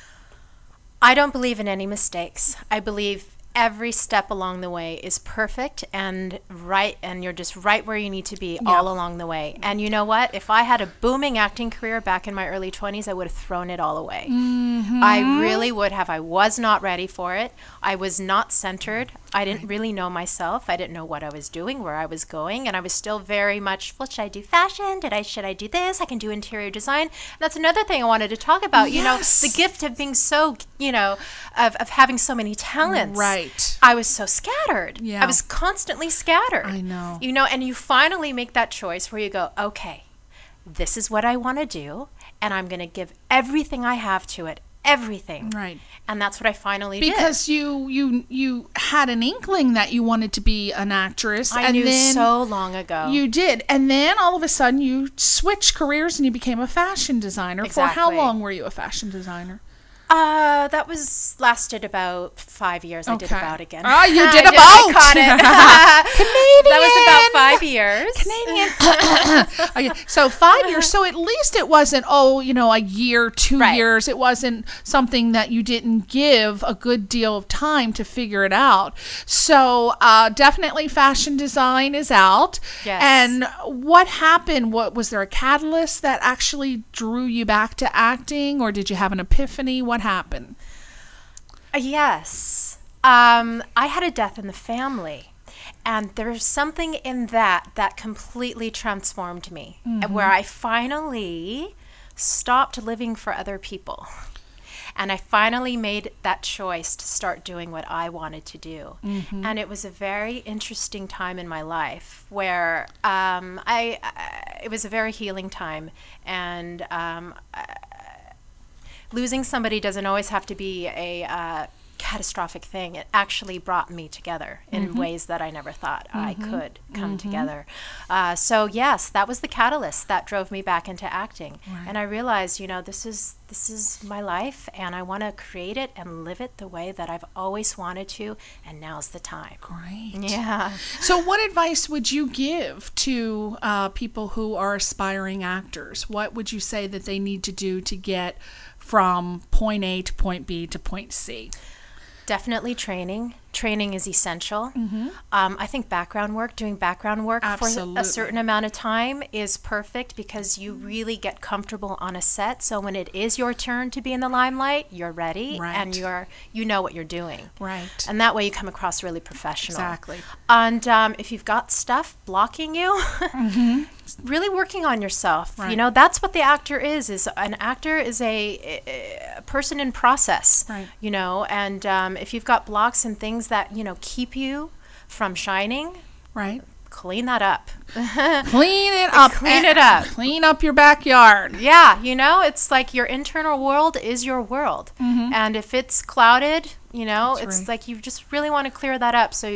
I don't believe in any mistakes. I believe every step along the way is perfect and right, and you're just right where you need to be all along the way. And you know what? If I had a booming acting career back in my early 20s, I would have thrown it all away. Mm-hmm. I really would have. I was not ready for it. I was not centered. I didn't really know myself. I didn't know what I was doing, where I was going, and I was still very much, well, should I do fashion? Should I do this? I can do interior design. And that's another thing I wanted to talk about. Yes. The gift of being so, of having so many talents. Right. I was so scattered. Yeah. I was constantly scattered. I know. And you finally make that choice where you go, okay, this is what I want to do, and I'm going to give everything I have to it. Everything. Right. And that's what I finally did. Because you had an inkling that you wanted to be an actress. I knew so long ago. You did. And then all of a sudden you switched careers and you became a fashion designer. Exactly. For how long were you a fashion designer? That lasted about 5 years. I did about again. Oh, you did about. I caught it. Canadian. That was about 5 years. Canadian. So 5 years. So at least it wasn't, a year, 2 years. It wasn't something that you didn't give a good deal of time to figure it out. So definitely fashion design is out. Yes. And what happened? Was there a catalyst that actually drew you back to acting, or did you have an epiphany? What happened? Yes. I had a death in the family. And there's something in that completely transformed me, where I finally stopped living for other people. And I finally made that choice to start doing what I wanted to do. And it was a very interesting time in my life where it was a very healing time. And losing somebody doesn't always have to be a catastrophic thing. It actually brought me together in ways that I never thought I could come together. So yes, that was the catalyst that drove me back into acting. And I realized, this is my life, and I want to create it and live it the way that I've always wanted to, and now's the time. Great. Yeah. So what advice would you give to people who are aspiring actors? What would you say that they need to do to get from point A to point B to point C? Definitely training. Training is essential. I think doing background work Absolutely. for a certain amount of time is perfect, because you really get comfortable on a set. So when it is your turn to be in the limelight, you're ready, and you know what you're doing. Right. And that way you come across really professional. Exactly. And if you've got stuff blocking you, really working on yourself. Right. That's what the actor is an actor is a person in process. Right. And if you've got blocks and things that keep you from shining, right, clean that up. Clean it up. Clean up your backyard. Yeah, it's like your internal world is your world. And if it's clouded, it's like you just really want to clear that up, so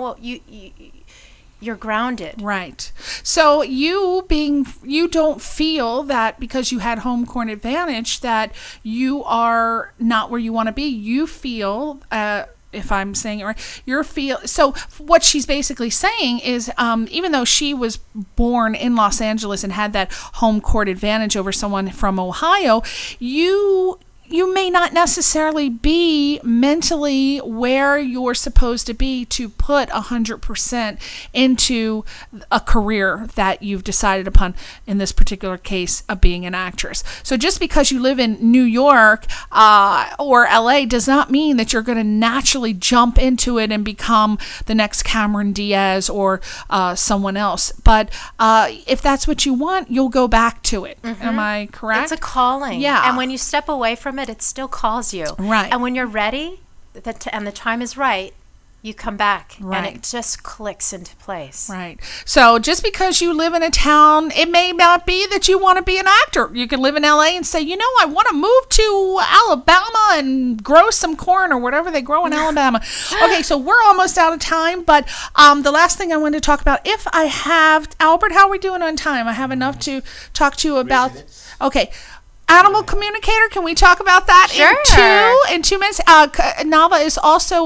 you're grounded. Right. So you don't feel that because you had home court advantage that you are not where you want to be. You feel, if I'm saying it right, so what she's basically saying is, even though she was born in Los Angeles and had that home court advantage over someone from Ohio, you may not necessarily be mentally where you're supposed to be to put 100% into a career that you've decided upon, in this particular case of being an actress. So just because you live in New York or LA does not mean that you're going to naturally jump into it and become the next Cameron Diaz or someone else. But if that's what you want, you'll go back to it. Am I correct? It's a calling. Yeah. And when you step away from it, it still calls you. Right. And when you're ready, and the time is right, you come back, right, and it just clicks into place. Right. So just because you live in a town, it may not be that you want to be an actor. You can live in LA and say, I want to move to Alabama and grow some corn or whatever they grow in Alabama. Okay, so we're almost out of time, but the last thing I wanted to talk about, if I have, Albert, how are we doing on time? I have enough to talk to you about. Okay. Animal communicator, can we talk about that? Sure. In 2 minutes? Nava is also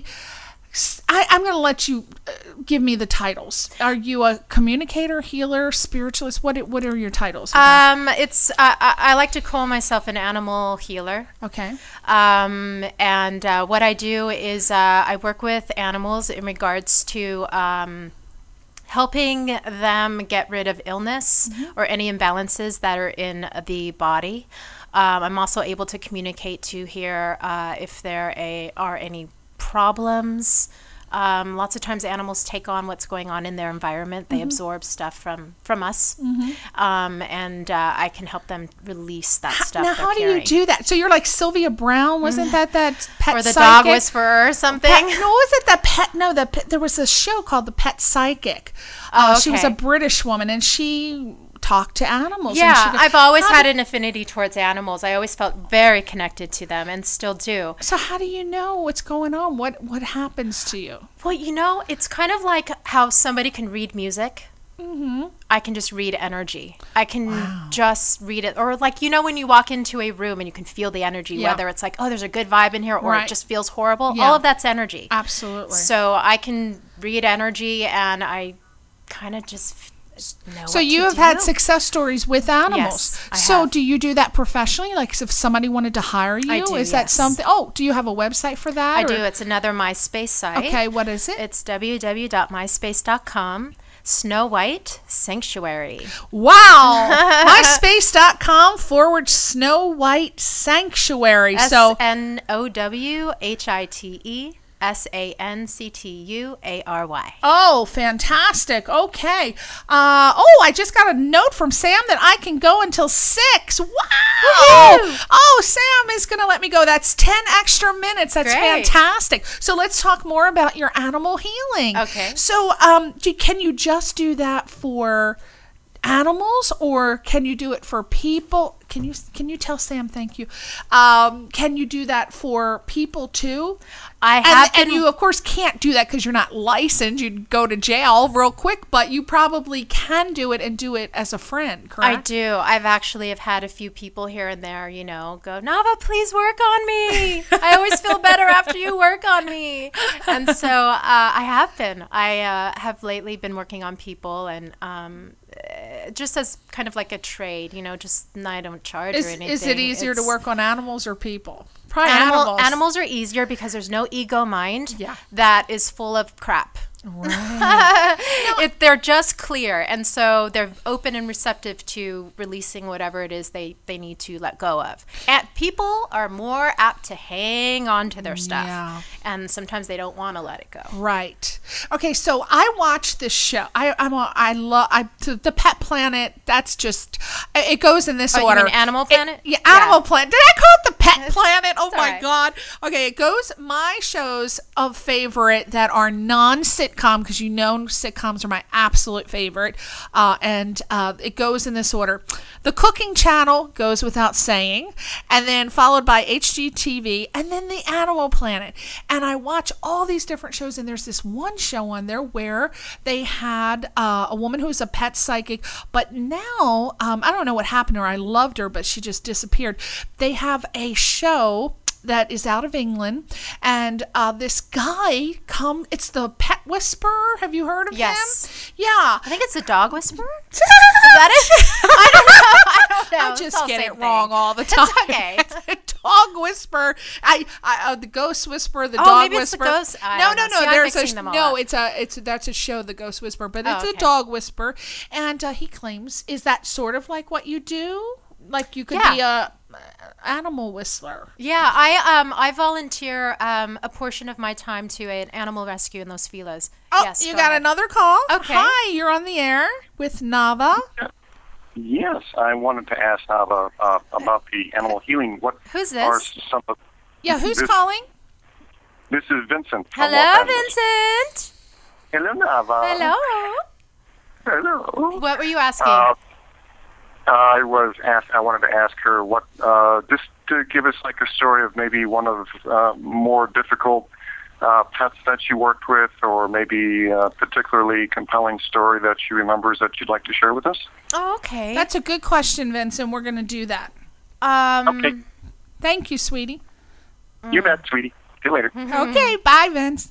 I'm going to let you give me the titles. Are you a communicator, healer, spiritualist? What are your titles? I like to call myself an animal healer. Okay. And what I do is I work with animals in regards to helping them get rid of illness or any imbalances that are in the body. I'm also able to communicate to hear if there are any problems. Lots of times animals take on what's going on in their environment. They absorb stuff from us. And I can help them release that stuff. Now, how do you do that? So you're like Sylvia Brown, wasn't that pet or the psychic? dog whisperer or something? Was it the pet? No, there was a show called The Pet Psychic. She was a British woman, and she talk to animals. Yeah, I've always had an affinity towards animals. I always felt very connected to them and still do. So how do you know what's going on? What happens to you? Well, it's kind of like how somebody can read music. I can just read energy. I can just read it. Or like, when you walk into a room and you can feel the energy, whether it's like, oh, there's a good vibe in here, or it just feels horrible. All of that's energy. Absolutely. So I can read energy, and I kind of just know so you have had success stories with animals. Yes, I so have. do you do that professionally? Like if somebody wanted to hire you? I do, Is that something? Oh, do you have a website for that? I do. It's another MySpace site. Okay, what is it? It's www.myspace.com. Snow White Sanctuary. Wow. myspace.com/Snow White Sanctuary. SNOWHITE SANCTUARY. Oh, fantastic. Okay. I just got a note from Sam that I can go until 6. Wow. Woo-hoo! Oh, Sam is going to let me go. That's 10 extra minutes. That's Great. fantastic. So let's talk more about your animal healing. Okay. So can you just do that for animals, or can you do it for people? Can you tell Sam thank you? Can you do that for people too? And you of course can't do that because you're not licensed. You'd go to jail real quick, but you probably can do it and do it as a friend, correct? I do. I've actually have had a few people here and there, go, Nava, please work on me. I always feel better after you work on me. And so I have been. I have lately been working on people, and just as kind of like a trade, I don't charge or anything. Is it easier to work on animals or people? Probably Animals are easier because there's no ego mind Yeah. that is full of crap. Right. They're just clear, and so they're open and receptive to releasing whatever it is they need to let go of. And people are more apt to hang on to their stuff, Yeah. and sometimes they don't want to let it go. Right. Okay, so I watch this show. I love the Pet Planet. That's just it goes in this order. You mean Animal Planet? Animal Planet. Did I call it the Pet Planet? Oh It's my all right. God. Okay, it goes. My shows of favorite that are non-sitcom, because sitcoms are my absolute favorite, and it goes in this order. The Cooking Channel goes without saying, and then followed by HGTV, and then the Animal Planet. And I watch all these different shows, and there's this one show on there where they had a woman who's a pet psychic, but now I don't know what happened to her. I loved her, but she just disappeared. They have a show that is out of England, and this guy it's the Pet Whisperer. Have you heard of Yes. him? Yeah. I think it's a dog whisperer. Is that it? I don't know. I It's just all get same it wrong thing. all the time. It's okay. Dog Whisperer. The Ghost Whisperer. The Oh, Dog maybe it's the Whisperer. Ghost- I No. don't know. See, I'm There's mixing them all up. that's a show, The Ghost Whisperer, but it's Oh, a okay. Dog Whisperer, and he claims, is that sort of like what you do? Like you could Yeah. be a animal whistler. Yeah, I volunteer a portion of my time to an animal rescue in Los Feliz. Oh, Yes, you go got ahead. another call? Okay. Hi, you're on the air with Nava. Yes, I wanted to ask Nava about the animal healing. What Who's are this? some of Yeah, who's this- calling? This is Vincent. from Hello, Los Angeles. Vincent. Hello, Nava. Hello. Hello. What were you asking? I wanted to ask her what, just to give us like a story of maybe one of more difficult pets that you worked with, or maybe a particularly compelling story that she remembers that you'd like to share with us. Oh, okay. That's a good question, Vincent. We're going to do that. Okay. Thank you, sweetie. You bet, sweetie. See you later. Okay, bye, Vince.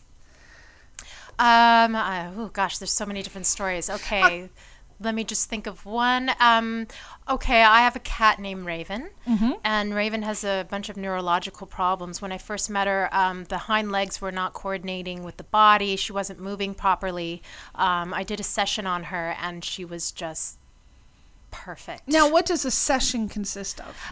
Oh gosh, there's so many different stories. Okay, let me just think of one. Okay, I have a cat named Raven, and Raven has a bunch of neurological problems. When I first met her, the hind legs were not coordinating with the body. She wasn't moving properly. I did a session on her, and she was just perfect. Now, what does a session consist of?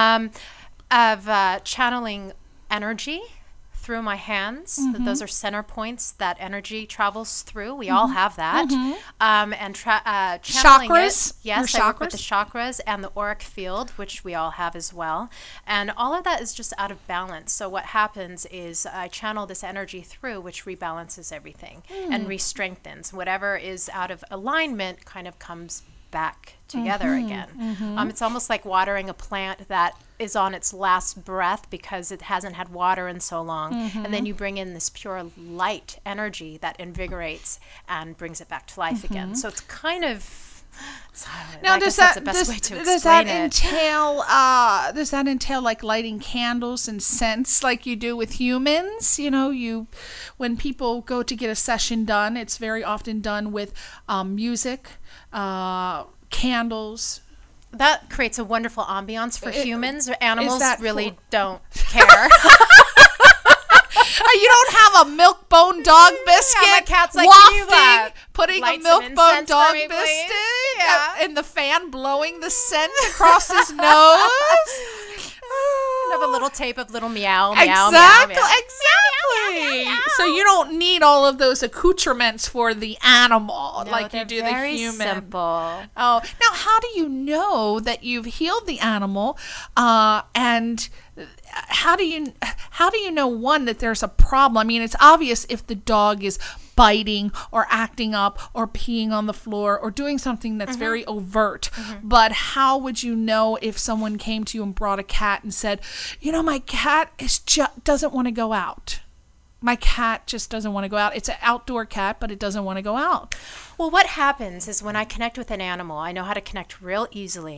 Of channeling energy through my hands. Those are center points that energy travels through. We all have that. And channeling Chakras? it. Yes, Your I work with the chakras? chakras and the auric field, which we all have as well. And all of that is just out of balance. So what happens is I channel this energy through, which rebalances everything and re-strengthens. Whatever is out of alignment kind of comes back together again. It's almost like watering a plant that is on its last breath because it hasn't had water in so long. And then you bring in this pure light energy that invigorates and brings it back to life again. So it's kind of... Now, does that entail like lighting candles and scents like you do with humans? When people go to get a session done, it's very often done with music, candles. That creates a wonderful ambiance for humans. Animals really don't care. You don't have a milk bone dog biscuit my cat's like, wafting, "Can you, putting a light some milk bone incense dog for me, please?" biscuit Yeah. and the fan blowing the scent across his nose. Have a little tape of little meow, meow, Exactly, meow, meow. exactly. So you don't need all of those accoutrements for the animal like you do the human. Very simple. Oh, now how do you know that you've healed the animal? And how do you know, one, that there's a problem? I mean, it's obvious if the dog is biting or acting up or peeing on the floor or doing something that's very overt. But how would you know if someone came to you and brought a cat and said, my cat doesn't want to go out? My cat just doesn't want to go out. It's an outdoor cat, but it doesn't want to go out. Well, what happens is when I connect with an animal, I know how to connect real easily.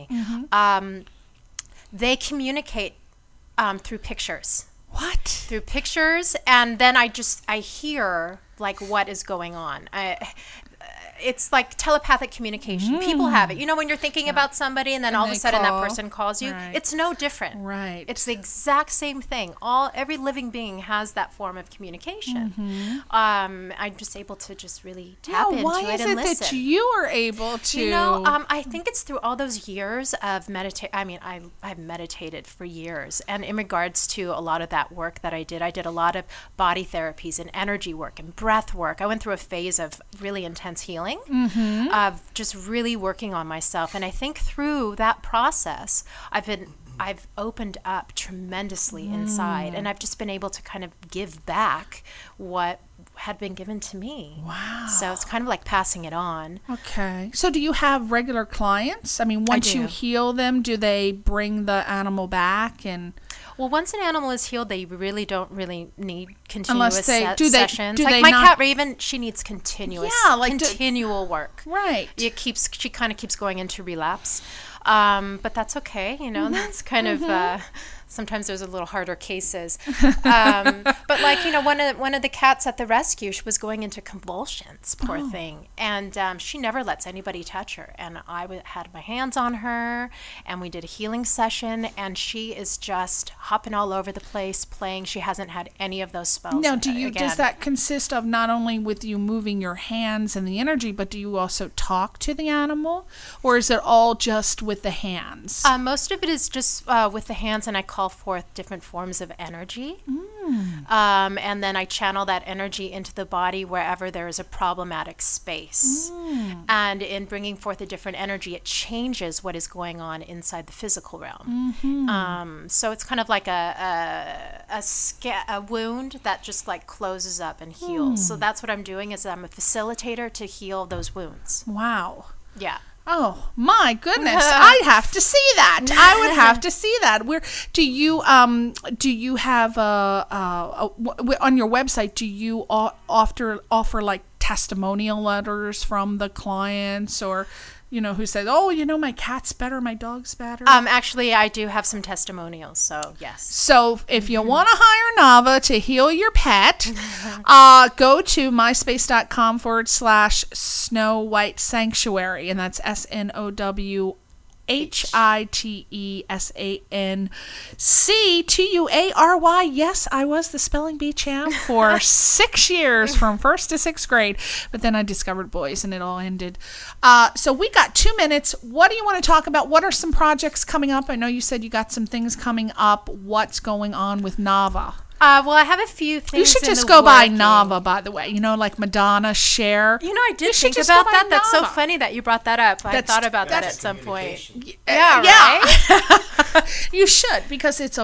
They communicate through pictures. What? Through pictures, and then I hear like what is going on. It's like telepathic communication. People have it. When you're thinking about somebody and then all of a sudden that person calls you, it's no different. Right. It's the exact same thing. Every living being has that form of communication. I'm just able to just really tap into it and listen. Why is it that you are able to? I think it's through all those years of meditate. I mean, I've meditated for years, and in regards to a lot of that work that I did a lot of body therapies and energy work and breath work. I went through a phase of really intense healing. Of just really working on myself, and I think through that process I've opened up tremendously inside, and I've just been able to kind of give back what had been given to me. Wow. So it's kind of like passing it on. Okay. So do you have regular clients? I mean, once you heal them, do they bring the animal back? And well, once an animal is healed, they really don't need continuous sessions. Like my cat Raven, she needs continuous, continual work. Right. She kind of keeps going into relapse, but that's okay. That's kind of. Sometimes there's a little harder cases, but one of the cats at the rescue, she was going into convulsions. Poor thing, and she never lets anybody touch her. And I had my hands on her, and we did a healing session, and she is just hopping all over the place, playing. She hasn't had any of those spells. Now, does that consist of not only with you moving your hands and the energy, but do you also talk to the animal, or is it all just with the hands? Most of it is just with the hands, and I call forth different forms of energy. And then I channel that energy into the body wherever there is a problematic space. And in bringing forth a different energy, it changes what is going on inside the physical realm. So it's kind of like a wound that just like closes up and heals. So that's what I'm doing, is I'm a facilitator to heal those wounds. Wow. Yeah. Oh my goodness! I have to see that. I would have to see that. Do you have on your website? Do you offer like testimonial letters from the clients, or who says, my cat's better, my dog's better? Actually, I do have some testimonials, so yes. So if you want to hire Nava to heal your pet, go to myspace.com/Snow White Sanctuary, and that's SNOWHITESANCTUARY. Yes, I was the spelling bee champ for 6 years, from 1st to 6th grade. But then I discovered boys, and it all ended. So we got 2 minutes. What do you want to talk about? What are some projects coming up? I know you said you got some things coming up. What's going on with Nava? Well, I have a few things. You should just go by Nava, by the way. Like Madonna, Cher. I did think about that. That's so funny that you brought that up. I thought about that at some point. Yeah, right? You should, because it's a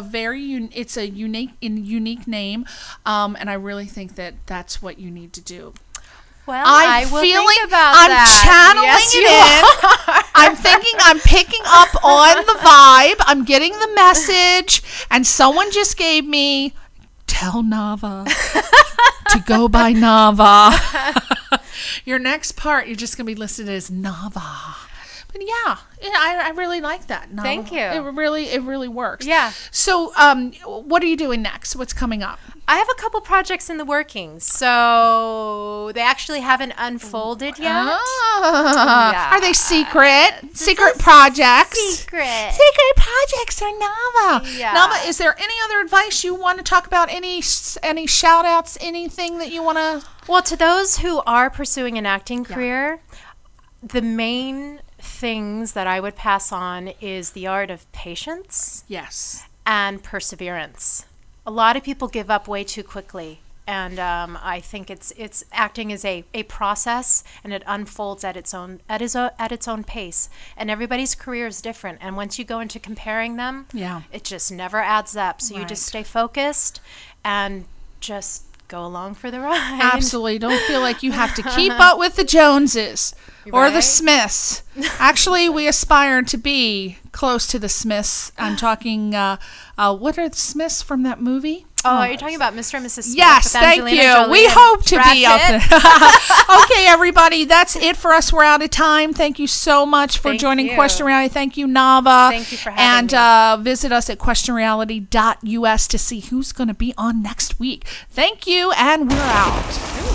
unique name, and I really think that that's what you need to do. Well, I will think about I'm that. Channeling it in. I'm thinking, I'm picking up on the vibe. I'm getting the message, and someone just gave me, tell Nava to go by Nava. Your next part, you're just going to be listed as Nava. But yeah, I really like that. Nava. Thank you. It really works. Yeah. So, what are you doing next? What's coming up? I have a couple projects in the workings, so they actually haven't unfolded yet. Are they secret projects? Secret projects are Nava. Yeah. Nava, is there any other advice you want to talk about? Any shout outs? Anything that you want to? Well, to those who are pursuing an acting career, the main things that I would pass on is the art of patience. Yes. And perseverance. A lot of people give up way too quickly. And I think it's acting as a process, and it unfolds at its own pace. And everybody's career is different. And once you go into comparing them, it just never adds up. So you just stay focused and just go along for the ride. Absolutely. Don't feel like you have to keep up with the Joneses or the Smiths. Actually, we aspire to be close to the Smiths. I'm talking, what are the Smiths from that movie? Oh, are you talking about Mr. and Mrs. Smith? Yes, thank you. Jolie we hope to Brad be up there. Okay, everybody, that's it for us. We're out of time. Thank you so much for joining Question Reality. Thank you, Nava. Thank you for having me. And visit us at questionreality.us to see who's going to be on next week. Thank you, and we're out.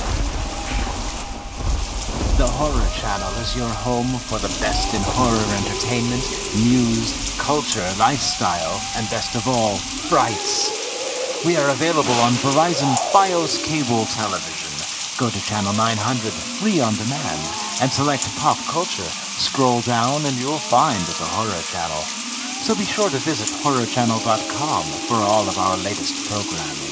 The Horror Channel is your home for the best in horror entertainment, news, culture, lifestyle, and best of all, frights. We are available on Verizon Fios cable television. Go to channel 900, free on demand, and select pop culture. Scroll down and you'll find the Horror Channel. So be sure to visit horrorchannel.com for all of our latest programming.